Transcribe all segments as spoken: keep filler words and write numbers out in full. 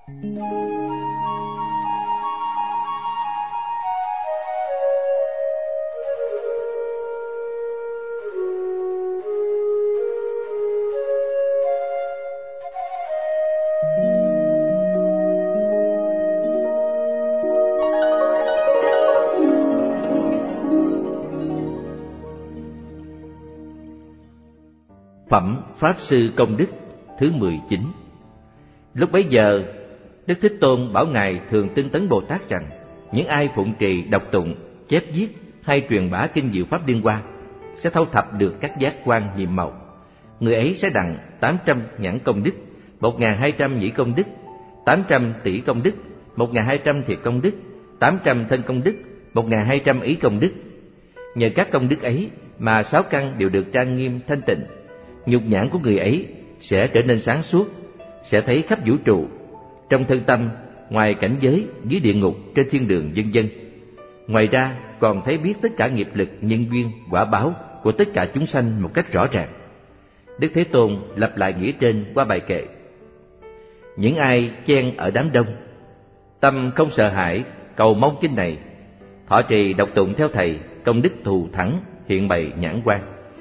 Phẩm Pháp Sư Công Đức thứ mười chín. Lúc bấy giờ, Đức Thế Tôn bảo Ngài Thường Tinh Tấn Bồ Tát rằng: những ai phụng trì, đọc tụng, chép viết hay truyền bá kinh diệu pháp Liên Hoa sẽ thâu thập được các giác quan nhiệm màu. Người ấy sẽ đặng tám trăm nhãn công đức, một nghìn hai trăm nhĩ công đức, tám trăm tỷ công đức, một nghìn hai trăm thiệt công đức, tám trăm thân công đức, một nghìn hai trăm ý công đức. Nhờ các công đức ấy mà sáu căn đều được trang nghiêm thanh tịnh. Nhục nhãn của người ấy sẽ trở nên sáng suốt, sẽ thấy khắp vũ trụ, trong thân tâm, ngoài cảnh giới, dưới địa ngục, trên thiên đường, vân vân. Ngoài ra còn thấy biết tất cả nghiệp lực, nhân duyên, quả báo của tất cả chúng sanh một cách rõ ràng. Đức Thế Tôn lặp lại nghĩa trên qua bài kệ: những ai chen ở đám đông, tâm không sợ hãi, cầu mong kinh này, thọ trì đọc tụng theo thầy, công đức thù thắng hiện bày nhãn quan.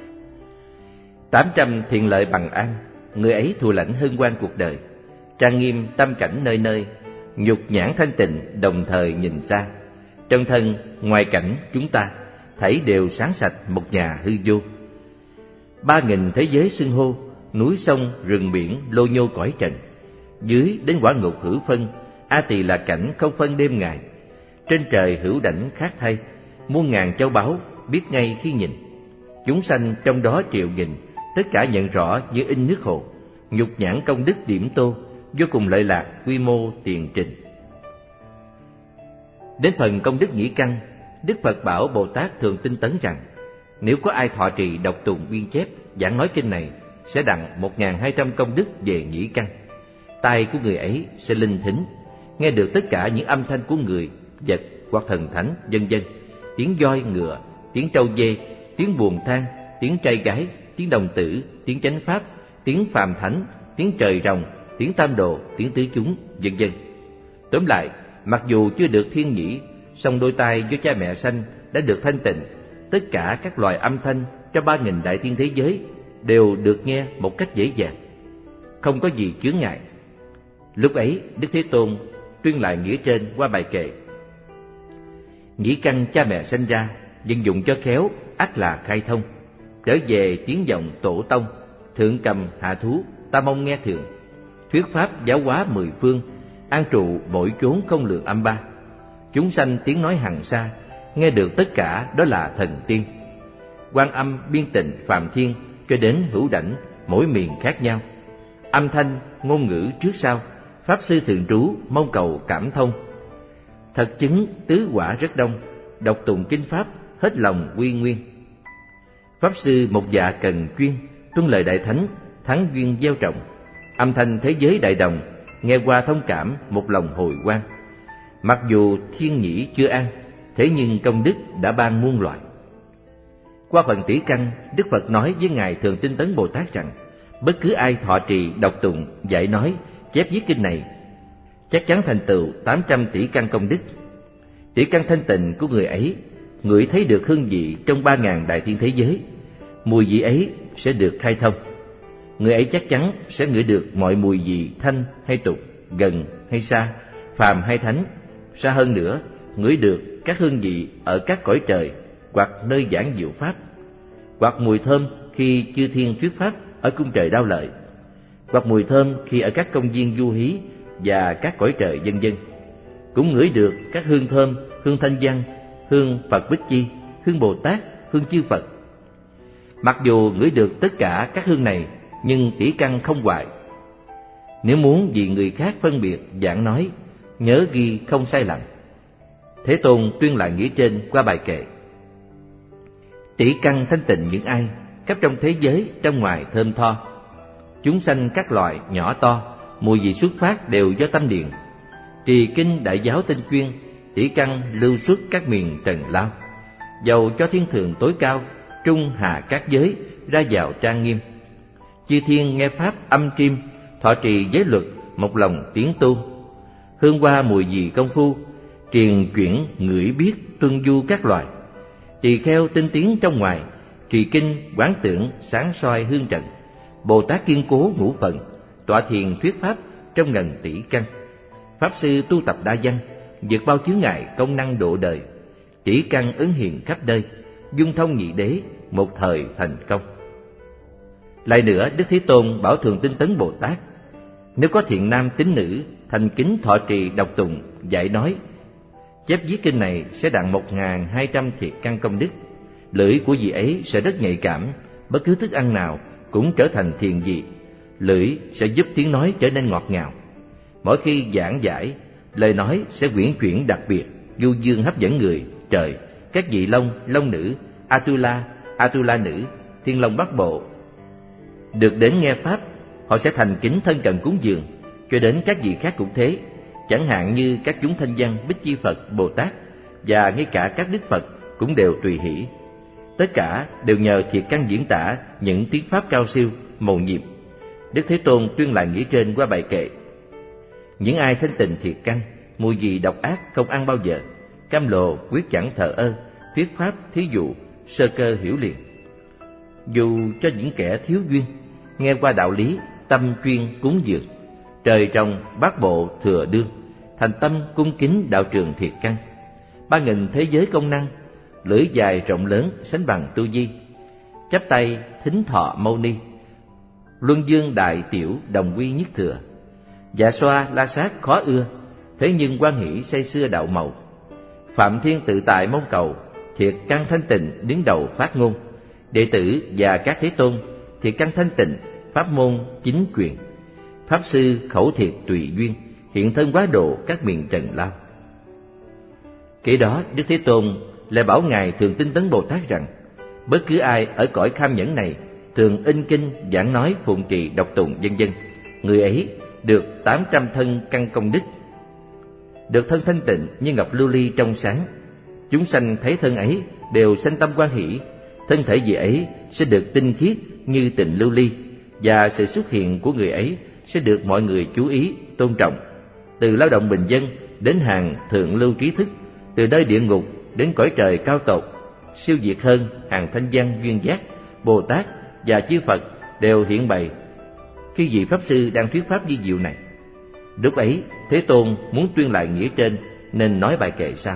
Tám trăm thiện lợi bằng an, người ấy thù lãnh hân hoan cuộc đời, trang nghiêm tâm cảnh nơi nơi, nhục nhãn thanh tịnh đồng thời nhìn xa. Trong thân ngoài cảnh chúng ta thảy đều sáng sạch một nhà hư vô. Ba nghìn thế giới xưng hô, núi sông rừng biển lô nhô cõi trần. Dưới đến quả ngục hữu phân, A Tỳ là cảnh không phân đêm ngày. Trên trời hữu đảnh khác thay, muôn ngàn châu báu biết ngay khi nhìn. Chúng sanh trong đó triệu nghìn, tất cả nhận rõ như in nước hồ. Nhục nhãn công đức điểm tô, vô cùng lợi lạc quy mô tiền trình. Đến phần công đức nhĩ căn, Đức Phật bảo Bồ Tát Thường Tinh Tấn rằng: nếu có ai thọ trì đọc tụng ghi chép giảng nói kinh này, sẽ đặng một nghìn hai trăm công đức về nhĩ căn. Tai của người ấy sẽ linh thính, nghe được tất cả những âm thanh của người, vật hoặc thần thánh, vân vân. Tiếng voi ngựa, tiếng trâu dê, tiếng buồn than, tiếng trai gái, tiếng đồng tử, tiếng chánh pháp, tiếng phàm thánh, tiếng trời rồng, tiếng tam đồ, tiếng tứ chúng, vân vân. Tóm lại, mặc dù chưa được thiên nhĩ, song đôi tai do cha mẹ sanh đã được thanh tịnh. Tất cả các loài âm thanh trong ba nghìn đại thiên thế giới đều được nghe một cách dễ dàng, không có gì chướng ngại. Lúc ấy Đức Thế Tôn tuyên lại nghĩa trên qua bài kệ: nhĩ căn cha mẹ sanh ra, vận dụng cho khéo, ắt là khai thông. Trở về tiếng vọng tổ tông, thượng cầm hạ thú, ta mong nghe thường. Thuyết pháp giáo hóa mười phương, an trụ mỗi chốn không lượng âm ba. Chúng sanh tiếng nói hằng xa, nghe được tất cả đó là thần tiên. Quan âm biên tịnh phạm thiên, cho đến hữu đảnh mỗi miền khác nhau. Âm thanh ngôn ngữ trước sau, pháp sư thường trú mong cầu cảm thông. Thật chứng tứ quả rất đông, đọc tụng kinh pháp hết lòng quy nguyên. Pháp sư một dạ cần chuyên, tuân lời đại thánh, thắng duyên gieo trọng. Âm thanh thế giới đại đồng, nghe qua thông cảm một lòng hồi quang. Mặc dù thiên nhĩ chưa an, thế nhưng công đức đã ban muôn loại. Qua phần tỷ căn, Đức Phật nói với Ngài Thường Tinh Tấn Bồ Tát rằng: bất cứ ai thọ trì, đọc tụng, dạy nói, chép viết kinh này, chắc chắn thành tựu tám trăm tỷ căn công đức. Tỷ căn thanh tịnh của người ấy ngửi thấy được hương vị trong ba ngàn đại thiên thế giới, mùi vị ấy sẽ được khai thông. Người ấy chắc chắn sẽ ngửi được mọi mùi vị thanh hay tục, gần hay xa, phàm hay thánh. Xa hơn nữa, ngửi được các hương vị ở các cõi trời hoặc nơi giảng diệu pháp, hoặc mùi thơm khi chư thiên thuyết pháp ở cung trời Đao Lợi, hoặc mùi thơm khi ở các công viên du hí và các cõi trời vân vân. Cũng ngửi được các hương thơm, hương thanh văn, hương Phật Bích Chi, hương Bồ Tát, hương chư Phật. Mặc dù ngửi được tất cả các hương này, nhưng tỷ căn không hoại. Nếu muốn vì người khác phân biệt giảng nói, nhớ ghi không sai lầm. Thế Tôn tuyên lại nghĩa trên qua bài kệ: tỷ căn thanh tịnh những ai khắp trong thế giới trong ngoài thơm tho. Chúng sanh các loại nhỏ to, mùi vị xuất phát đều do tâm điện. Trì kinh đại giáo tinh chuyên, tỷ căn lưu xuất các miền trần lao. Dầu cho thiên thường tối cao, trung hạ các giới ra vào trang nghiêm. Chư thiên nghe pháp âm kim, thọ trì giới luật một lòng tiến tu. hương hoa mùi gì công phu, triền chuyển ngửi biết tuân du các loài. Tỳ kheo tinh tiến trong ngoài, trì kinh quán tưởng sáng soi hương trận. Bồ Tát kiên cố ngũ phần, tọa thiền thuyết pháp trong ngần tỷ căn. Pháp sư tu tập đa văn, vượt bao chướng ngại công năng độ đời. Tỷ căn ứng hiện khắp nơi, dung thông nhị đế, một thời thành công. Lại nữa, Đức Thế Tôn bảo Thường Tinh Tấn Bồ Tát, nếu có thiện nam tín nữ thành kính thọ trì đọc tụng dạy nói, chép viết kinh này sẽ đặng một ngàn hai trăm thiệt căn công đức. Lưỡi của vị ấy sẽ rất nhạy cảm, bất cứ thức ăn nào cũng trở thành thiền vị. Lưỡi sẽ giúp tiếng nói trở nên ngọt ngào. Mỗi khi giảng giải, lời nói sẽ uyển chuyển đặc biệt, du dương hấp dẫn người, trời, các vị long, long nữ, Atula, Atula nữ, thiên long bắc bộ. Được đến nghe pháp, họ sẽ thành kính thân cận cúng dường, cho đến các vị khác cũng thế. Chẳng hạn như các chúng thanh văn Bích Chi Phật, Bồ Tát và ngay cả các Đức Phật cũng đều tùy hỷ. Tất cả đều nhờ thiệt căn diễn tả những tiếng pháp cao siêu, mầu nhiệm. Đức Thế Tôn tuyên lại nghĩa trên qua bài kệ: những ai thanh tịnh thiệt căn, mùi gì độc ác không ăn bao giờ, cam lộ quyết chẳng thờ ơ, thuyết pháp thí dụ, sơ cơ hiểu liền. Dù cho những kẻ thiếu duyên, nghe qua đạo lý, tâm chuyên cúng dường, trời trong bát bộ thừa đương, thành tâm cung kính đạo trường thiệt căn. Ba nghìn thế giới công năng, lưỡi dài rộng lớn sánh bằng tu di, chắp tay thính thọ mâu ni, luân dương đại tiểu đồng quy nhất thừa. Dạ xoa la sát khó ưa, thế nhưng quan hỷ say xưa đạo màu. Phạm thiên tự tại mong cầu, thiệt căn thanh tịnh đứng đầu phát ngôn. Đệ tử và các Thế Tôn, thiệt căn thanh tịnh, pháp môn chính quyền. Pháp sư khẩu thiệt tùy duyên, hiện thân quá độ các miền trần lao. Kể đó, Đức Thế Tôn lại bảo Ngài Thường Tinh Tấn Bồ Tát rằng, bất cứ ai ở cõi kham nhẫn này thường in kinh, giảng nói, phụng trì, đọc tụng vân vân, người ấy được tám trăm thân căn công đức, được thân thanh tịnh như ngọc lưu ly trong sáng. Chúng sanh thấy thân ấy đều sanh tâm quan hỷ, thân thể vị ấy sẽ được tinh khiết như tịnh lưu ly, và sự xuất hiện của người ấy sẽ được mọi người chú ý, tôn trọng. Từ lao động bình dân đến hàng thượng lưu trí thức, từ nơi địa ngục đến cõi trời cao tột, siêu việt hơn hàng thanh văn duyên giác, Bồ Tát và chư Phật đều hiện bày khi vị pháp sư đang thuyết pháp vi diệu này. Lúc ấy, Thế Tôn muốn tuyên lại nghĩa trên nên nói bài kệ sau: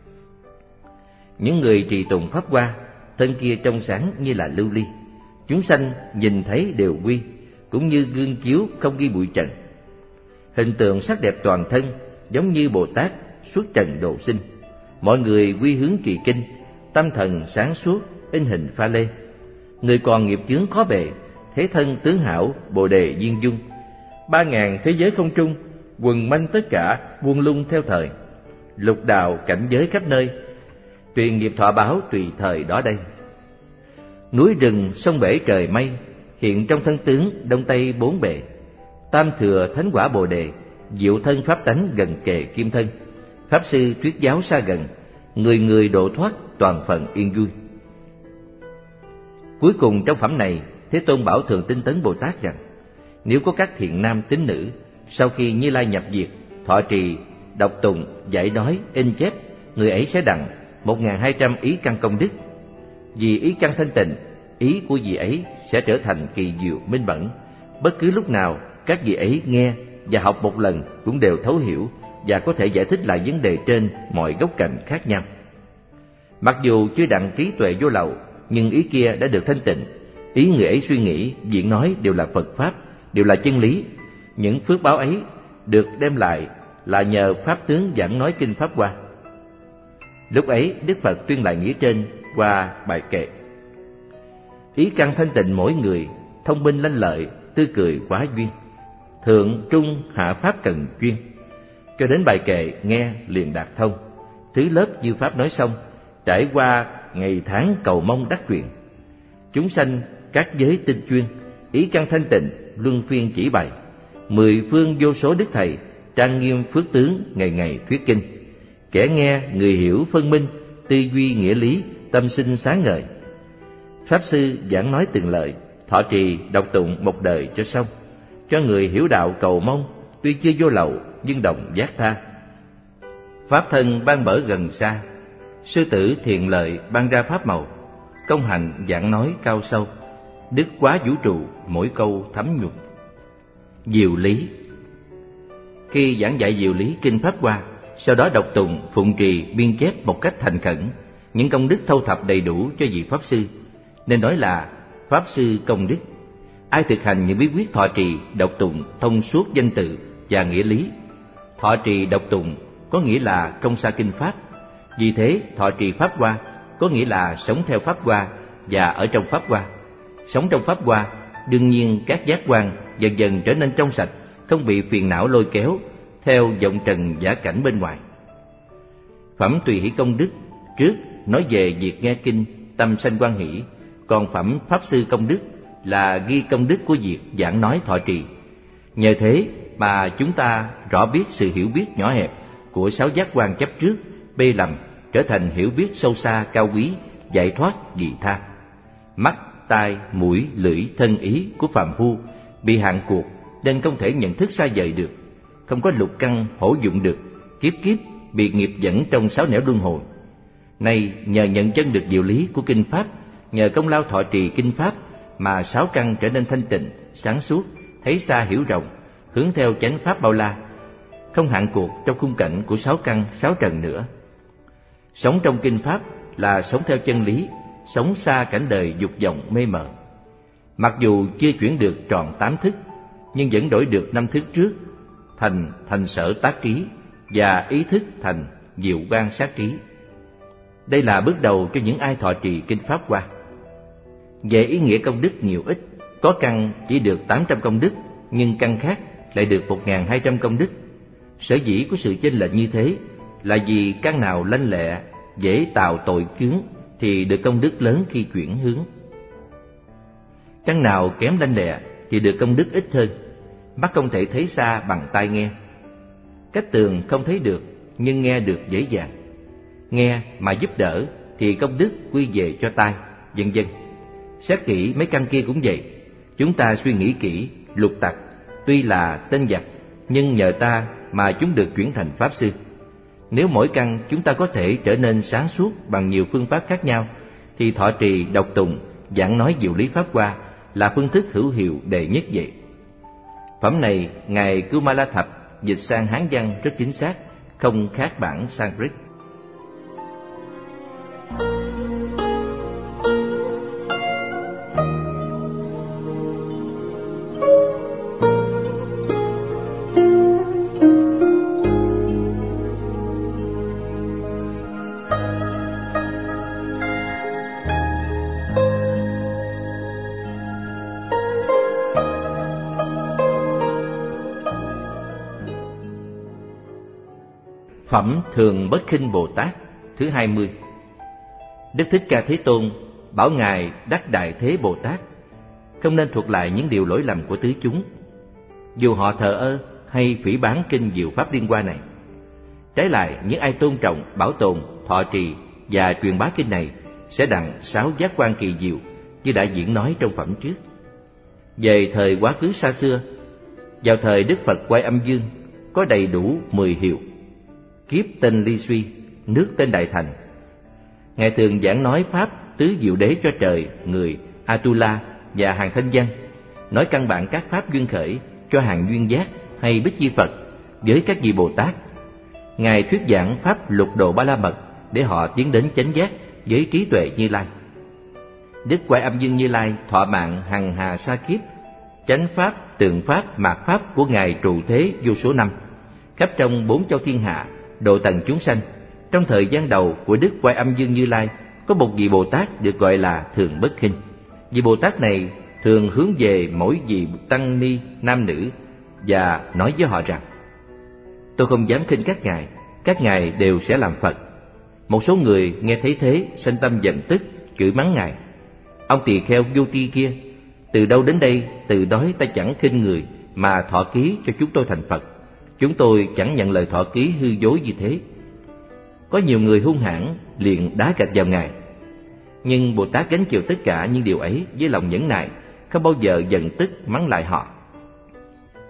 những người trì tùng pháp hoa, thân kia trong sáng như là lưu ly, chúng sanh nhìn thấy đều quy, cũng như gương chiếu không ghi bụi trần. Hình tượng sắc đẹp toàn thân, giống như Bồ Tát xuất trần độ sinh. Mọi người quy hướng trì kinh, tâm thần sáng suốt, in hình pha lê. Người còn nghiệp chướng khó bề, thế thân tướng hảo, bồ đề viên dung. Ba ngàn thế giới không trung, quần manh tất cả, buông lung theo thời. Lục đạo cảnh giới khắp nơi, truyền nghiệp thọ báo tùy thời đó đây. Núi rừng sông bể trời mây, hiện trong thân tướng đông tây bốn bề. Tam thừa thánh quả bồ đề, diệu thân pháp tánh gần kề kim thân. Pháp sư thuyết giáo xa gần, người người độ thoát toàn phần yên vui. Cuối cùng trong phẩm này, Thế Tôn bảo Thường Tinh Tấn Bồ Tát rằng, nếu có các thiện nam tín nữ sau khi Như Lai nhập diệt, thọ trì, đọc tụng, dạy nói, in chép, người ấy sẽ đặng một ngàn hai trăm ý căn công đức. Vì ý căn thanh tịnh, ý của vị ấy sẽ trở thành kỳ diệu minh mẫn. Bất cứ lúc nào các vị ấy nghe và học một lần cũng đều thấu hiểu và có thể giải thích lại vấn đề trên mọi góc cạnh khác nhau. Mặc dù chưa đặng trí tuệ vô lậu, nhưng ý kia đã được thanh tịnh. Ý người ấy suy nghĩ, diễn nói đều là Phật Pháp, đều là chân lý. Những phước báo ấy được đem lại là nhờ Pháp tướng giảng nói kinh Pháp Hoa. Lúc ấy Đức Phật tuyên lại nghĩa trên qua bài kệ: ý căn thanh tịnh mỗi người, thông minh lanh lợi, tươi cười quá duyên. Thượng trung hạ pháp cần chuyên. Cho đến bài kệ nghe liền đạt thông. Thứ lớp như Pháp nói xong, trải qua ngày tháng cầu mong đắc truyền. Chúng sanh các giới tinh chuyên, ý căn thanh tịnh luân phiên chỉ bày. Mười phương vô số đức thầy, trang nghiêm phước tướng ngày ngày thuyết kinh. Kẻ nghe người hiểu phân minh, tư duy nghĩa lý, tâm sinh sáng ngời. Pháp sư giảng nói từng lời, thọ trì đọc tụng một đời cho xong, cho người hiểu đạo cầu mong, tuy chưa vô lậu nhưng đồng giác tha. Pháp thân ban mở gần xa, sư tử thiện lợi ban ra pháp màu. Công hạnh giảng nói cao sâu, đức quá vũ trụ mỗi câu thấm nhuần. Diệu lý. Khi giảng dạy diệu lý kinh Pháp Hoa, sau đó đọc tụng, phụng trì, biên chép một cách thành khẩn những công đức thâu thập đầy đủ cho vị Pháp Sư, nên nói là Pháp Sư công đức. Ai thực hành những bí quyết thọ trì, đọc tụng thông suốt danh tự và nghĩa lý. Thọ trì đọc tụng có nghĩa là công xa kinh Pháp. Vì thế thọ trì Pháp Hoa có nghĩa là sống theo Pháp Hoa và ở trong Pháp Hoa. Sống trong Pháp Hoa, đương nhiên các giác quan dần dần trở nên trong sạch, không bị phiền não lôi kéo theo vọng trần giả cảnh bên ngoài. Phẩm tùy hỷ công đức trước nói về việc nghe kinh tâm sanh hoan hỷ, còn phẩm Pháp Sư công đức là ghi công đức của việc giảng nói thọ trì. Nhờ thế mà chúng ta rõ biết sự hiểu biết nhỏ hẹp của sáu giác quan chấp trước, bê lầm trở thành hiểu biết sâu xa cao quý, giải thoát vị tha. Mắt, tai, mũi, lưỡi, thân ý của phàm phu bị hạn cuộc nên không thể nhận thức xa vời được, không có lục căn hổ dụng được, kiếp kiếp bị nghiệp dẫn trong sáu nẻo luân hồi. Nay nhờ nhận chân được diệu lý của kinh Pháp, nhờ công lao thọ trì kinh Pháp mà sáu căn trở nên thanh tịnh, sáng suốt, thấy xa hiểu rộng, hướng theo chánh pháp bao la, không hạn cuộc trong khung cảnh của sáu căn sáu trần nữa. Sống trong kinh Pháp là sống theo chân lý, sống xa cảnh đời dục vọng mê mờ. Mặc dù chưa chuyển được tròn tám thức, nhưng vẫn đổi được năm thức trước thành thành sở tác trí và ý thức thành diệu quan sát trí. Đây là bước đầu cho những ai thọ trì kinh Pháp Hoa. Về ý nghĩa công đức nhiều ít, có căn chỉ được tám trăm công đức, nhưng căn khác lại được một nghìn hai trăm công đức. Sở dĩ của sự chênh lệch như thế là vì căn nào lanh lẹ, dễ tạo tội chướng thì được công đức lớn khi chuyển hướng. Căn nào kém lanh lẹ thì được công đức ít hơn. Mắt không thể thấy xa bằng tai nghe. Cách tường không thấy được nhưng nghe được dễ dàng. Nghe mà giúp đỡ thì công đức quy về cho tai, vân vân. Xét kỹ mấy căn kia cũng vậy. Chúng ta suy nghĩ kỹ, lục tặc tuy là tên giặc, nhưng nhờ ta mà chúng được chuyển thành Pháp Sư. Nếu mỗi căn chúng ta có thể trở nên sáng suốt bằng nhiều phương pháp khác nhau, thì thọ trì, đọc tụng, giảng nói diệu lý Pháp Hoa là phương thức hữu hiệu đệ nhất vậy. Phẩm này ngài Kumala Thập dịch sang Hán văn rất chính xác, không khác bản Sanskrit. Phẩm Thường Bất Khinh Bồ Tát thứ hai mươi. Đức Thích Ca Thế Tôn bảo ngài Đắc Đại Thế Bồ Tát không nên thuật lại những điều lỗi lầm của tứ chúng, dù họ thờ ơ hay phỉ báng kinh Diệu Pháp Liên Hoa này. Trái lại, những ai tôn trọng, bảo tồn, thọ trì và truyền bá kinh này sẽ đặng sáu giác quan kỳ diệu như đã diễn nói trong phẩm trước. Về thời quá khứ xa xưa, vào thời Đức Phật Quay Âm Dương, có đầy đủ mười hiệu. Kiếp tên Ly Suy, nước tên Đại Thành. Ngài thường giảng nói pháp tứ diệu đế cho trời, người, Atula và hàng thanh văn, nói căn bản các pháp duyên khởi cho hàng duyên giác hay Bích Chi Phật với các vị Bồ Tát. Ngài thuyết giảng pháp lục độ ba la mật để họ tiến đến chánh giác với trí tuệ Như Lai. Đức Quay Âm Dương Như Lai thọ mạng hằng hà sa kiếp, chánh pháp, tượng pháp, mạt pháp của ngài trụ thế vô số năm, khắp trong bốn châu thiên hạ, độ tầng chúng sanh. Trong thời gian đầu của Đức Quay Âm Dương Như Lai, có một vị Bồ Tát được gọi là Thường Bất Khinh. Vị Bồ Tát này thường hướng về mỗi vị tăng ni nam nữ và nói với họ rằng: tôi không dám khinh các ngài, các ngài đều sẽ làm Phật. Một số người nghe thấy thế sanh tâm giận tức, chửi mắng ngài: ông tỳ kheo vô tri kia, từ đâu đến đây từ đói ta chẳng khinh người mà thọ ký cho chúng tôi thành Phật. Chúng tôi chẳng nhận lời thọ ký hư dối như thế. Có nhiều người hung hãn liền đá gạch vào ngài. Nhưng Bồ Tát gánh chịu tất cả những điều ấy với lòng nhẫn nại, không bao giờ giận tức mắng lại họ.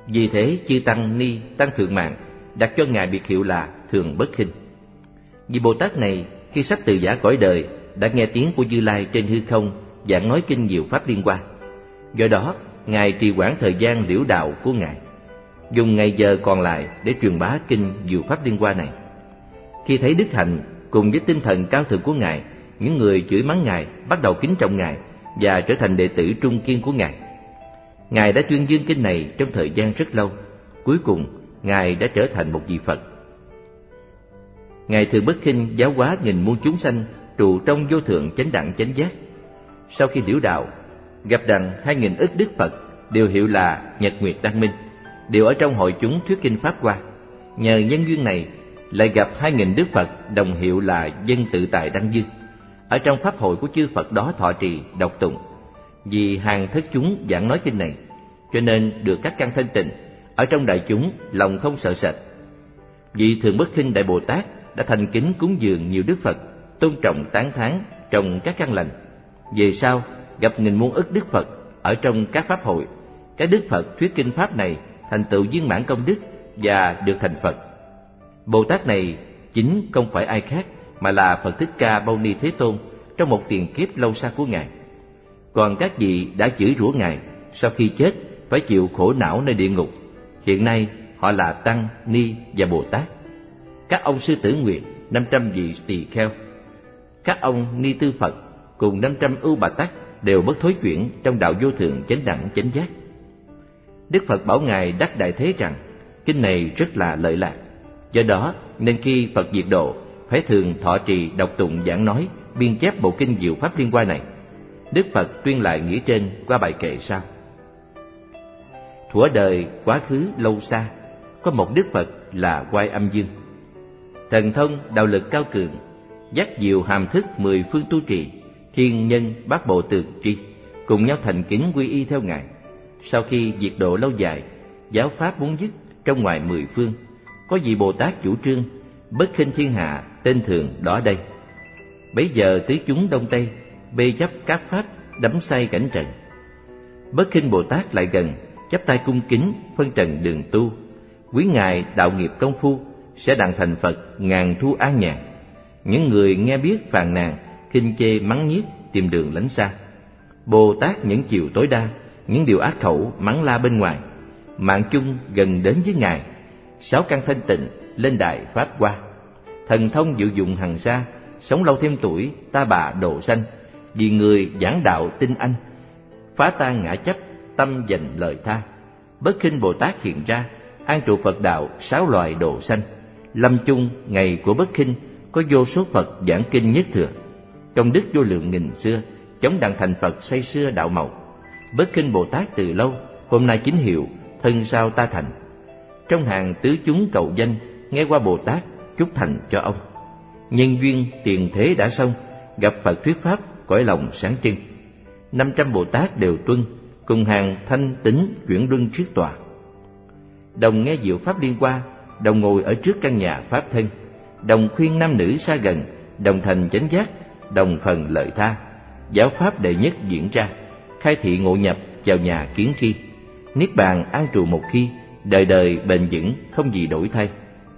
Vì thế chư Tăng Ni Tăng Thượng Mạng đặt cho Ngài biệt hiệu là Thường Bất Khinh. Vì Bồ Tát này khi sắp từ giã cõi đời đã nghe tiếng của Như Lai trên hư không giảng nói kinh Diệu Pháp Liên Hoa. Do đó Ngài trì hoãn thời gian liễu đạo của Ngài, dùng ngày giờ còn lại để truyền bá kinh Diệu Pháp Liên Hoa này. Khi thấy đức hạnh cùng với tinh thần cao thượng của Ngài, những người chửi mắng Ngài bắt đầu kính trọng Ngài và trở thành đệ tử trung kiên của Ngài. Ngài đã tuyên dương kinh này trong thời gian rất lâu, cuối cùng Ngài đã trở thành một vị Phật. Ngài Thường Bất Khinh giáo hóa nghìn muôn chúng sanh trụ trong vô thượng chánh đẳng chánh giác. Sau khi liễu đạo, gặp đặng hai nghìn ức Đức Phật đều hiệu là Nhật Nguyệt Đăng Minh, đều ở trong hội chúng thuyết kinh Pháp Hoa. Nhờ nhân duyên này, lại gặp hai nghìn Đức Phật đồng hiệu là Dân Tự Tại Đăng Dương, ở trong pháp hội của chư Phật đó thọ trì đọc tụng. Vì hàng thất chúng giảng nói kinh này, cho nên được các căn thanh tịnh, ở trong đại chúng lòng không sợ sệt. Vị Thường Bất Khinh Đại Bồ Tát đã thành kính cúng dường nhiều Đức Phật, tôn trọng tán thán trong các căn lành. Về sau gặp nghìn muôn ức Đức Phật ở trong các pháp hội, các Đức Phật thuyết kinh pháp này thành tựu viên mãn công đức và được thành Phật. Bồ Tát này chính không phải ai khác mà là Phật Thích Ca Mâu Ni Thế Tôn trong một tiền kiếp lâu xa của Ngài. Còn các vị đã chửi rủa Ngài, sau khi chết phải chịu khổ não nơi địa ngục, hiện nay họ là Tăng, Ni và Bồ Tát. Các ông Sư Tử Nguyện, năm trăm vị tỳ kheo, các ông Ni Tư Phật cùng năm trăm ưu Bà Tát đều bất thối chuyển trong đạo vô thượng chánh đẳng chánh giác. Đức Phật bảo Ngài Đắc Đại Thế rằng kinh này rất là lợi lạc. Do đó nên khi Phật diệt độ phải thường thọ trì đọc tụng giảng nói biên chép bộ kinh Diệu Pháp Liên Hoa này. Đức Phật tuyên lại nghĩa trên qua bài kệ sau: thuở đời quá khứ lâu xa, có một Đức Phật là Oai Âm Dương, thần thông đạo lực cao cường, dắt diệu hàm thức mười phương tu trì, thiên nhân bát bộ tường tri, cùng nhau thành kính quy y theo Ngài. Sau khi diệt độ lâu dài, giáo pháp muốn dứt trong ngoài mười phương, có vị Bồ Tát chủ trương bất khinh thiên hạ, tên thường đó đây. Bấy giờ tứ chúng đông tây bê chấp các pháp, đắm say cảnh trần. Bất khinh Bồ Tát lại gần, chắp tay cung kính phân trần đường tu, quý Ngài đạo nghiệp công phu sẽ đặng thành Phật ngàn thu an nhàn. Những người nghe biết phàn nàn, khinh chê mắng nhiếc, tìm đường lánh xa. Bồ Tát những chiều tối đa, những điều ác khẩu mắng la bên ngoài, mạng chung gần đến với Ngài. Sáu căn thanh tịnh lên đại pháp hoa, thần thông diệu dụng hằng xa, sống lâu thêm tuổi, ta bà độ sanh. Vì người giảng đạo tinh anh, phá tan ngã chấp, tâm dành lời tha. Bất khinh Bồ Tát hiện ra, an trụ Phật đạo sáu loài độ sanh. Lâm chung ngày của bất khinh, có vô số Phật giảng kinh nhất thừa, công đức vô lượng nghìn xưa, chống đặng thành Phật say xưa đạo màu. Bất khinh Bồ Tát từ lâu, hôm nay chính hiệu thân sao ta thành. Trong hàng tứ chúng cầu danh, nghe qua Bồ Tát chúc thành cho ông. Nhân duyên tiền thế đã xong, gặp Phật thuyết pháp cõi lòng sáng trưng. Năm trăm Bồ Tát đều tuân, cùng hàng thanh tính chuyển luân thuyết tòa. Đồng nghe diệu pháp liên hoa, đồng ngồi ở trước căn nhà pháp thân, đồng khuyên nam nữ xa gần, đồng thành chánh giác, đồng phần lợi tha. Giáo pháp đệ nhất diễn ra, khai thị ngộ nhập vào nhà kiến khi. Niết bàn an trụ một khi, đời đời bền vững không gì đổi thay.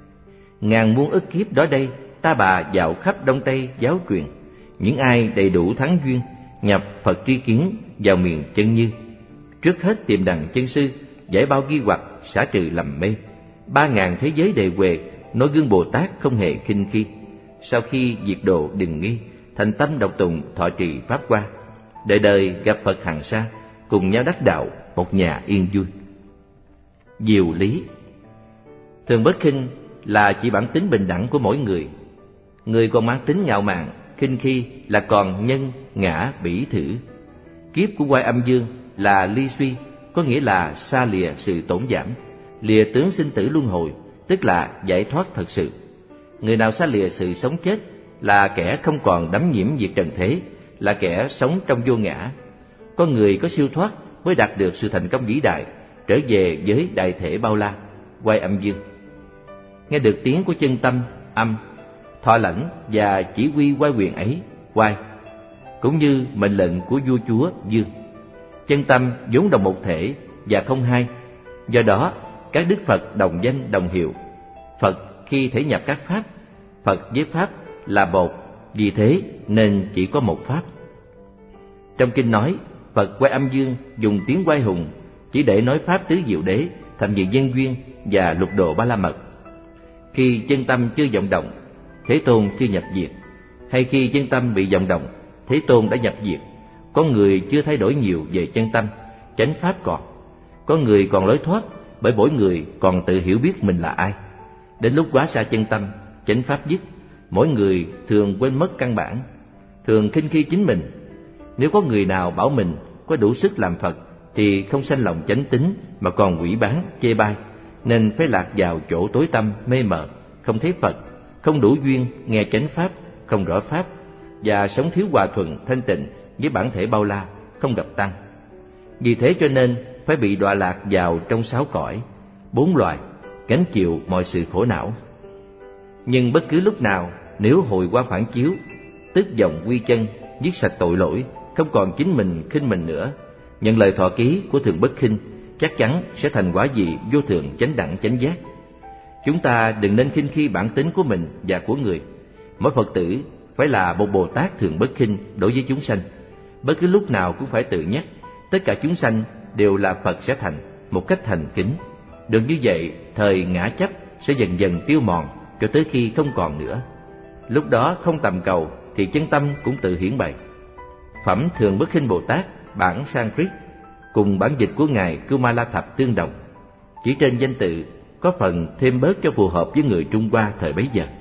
Ngàn muôn ức kiếp đó đây, ta bà dạo khắp Đông Tây giáo truyền. Những ai đầy đủ thắng duyên, nhập Phật tri kiến vào miền chân như. Trước hết tìm đặng chân sư, giải bao nghi hoặc, xả trừ lầm mê. Ba ngàn thế giới đề huề, nói gương Bồ Tát không hề khinh khi. Sau khi diệt độ đừng nghi, thành tâm độc tụng thọ trì pháp hoa. Đời đời gặp Phật hàng xa, cùng nhau đắc đạo, một nhà yên vui. Diệu lý thường bất khinh là chỉ bản tính bình đẳng của mỗi người. Người còn mang tính ngạo mạn, khinh khi là còn nhân, ngã, bỉ thử. Kiếp của Oai Âm Dương là ly suy, có nghĩa là xa lìa sự tổn giảm, lìa tướng sinh tử luân hồi, tức là giải thoát thật sự. Người nào xa lìa sự sống chết là kẻ không còn đắm nhiễm việc trần thế, là kẻ sống trong vô ngã. Con người có siêu thoát mới đạt được sự thành công vĩ đại, trở về với đại thể bao la, Oai Âm Dương. Nghe được tiếng của chân tâm, âm, thọ lãnh và chỉ huy oai quyền ấy, Oai, cũng như mệnh lệnh của vua chúa Dương. Chân tâm vốn đồng một thể và không hai, Do đó, các đức Phật đồng danh đồng hiệu. Phật khi thể nhập các pháp, Phật với pháp là một, vì thế nên chỉ có một pháp. Trong kinh nói, Phật Quay Âm Dương dùng tiếng Quay Hùng chỉ để nói pháp tứ diệu đế, thập nhị nhân duyên và lục độ ba la mật. Khi chân tâm chưa vọng động, Thế Tôn chưa nhập diệt, hay khi chân tâm bị vọng động, Thế Tôn đã nhập diệt. Có người chưa thay đổi nhiều về chân tâm, chánh pháp còn. Có người còn lối thoát, bởi mỗi người còn tự hiểu biết mình là ai. Đến lúc quá xa chân tâm, chánh pháp dứt, mỗi người thường quên mất căn bản, thường khinh khi chính mình. Nếu có người nào bảo mình có đủ sức làm Phật, thì không sanh lòng chánh tín mà còn hủy báng, chê bai, nên phải lạc vào chỗ tối tăm mê mờ, không thấy Phật, không đủ duyên nghe chánh pháp, không rõ pháp, và sống thiếu hòa thuận thanh tịnh với bản thể bao la, không gặp tăng. Vì thế cho nên phải bị đọa lạc vào trong sáu cõi, bốn loài, gánh chịu mọi sự khổ não. Nhưng bất cứ lúc nào, nếu hồi qua phản chiếu, tức vọng quy chân, dứt sạch tội lỗi, không còn chính mình khinh mình nữa, nhận lời thọ ký của Thường Bất Khinh, chắc chắn sẽ thành quả vị vô thượng chánh đẳng chánh giác. Chúng ta đừng nên khinh khi bản tính của mình và của người. Mỗi Phật tử phải là một Bồ Tát Thường Bất Khinh đối với chúng sanh. Bất cứ lúc nào cũng phải tự nhắc, tất cả chúng sanh đều là Phật sẽ thành, một cách thành kính. Được như vậy, thời ngã chấp sẽ dần dần tiêu mòn cho tới khi không còn nữa. Lúc đó không tầm cầu thì chân tâm cũng tự hiển bày. Phẩm Thường Bất Khinh Bồ Tát bản Sanskrit cùng bản dịch của ngài Kumala Thập tương đồng, chỉ trên danh tự có phần thêm bớt cho phù hợp với người Trung Hoa thời bấy giờ.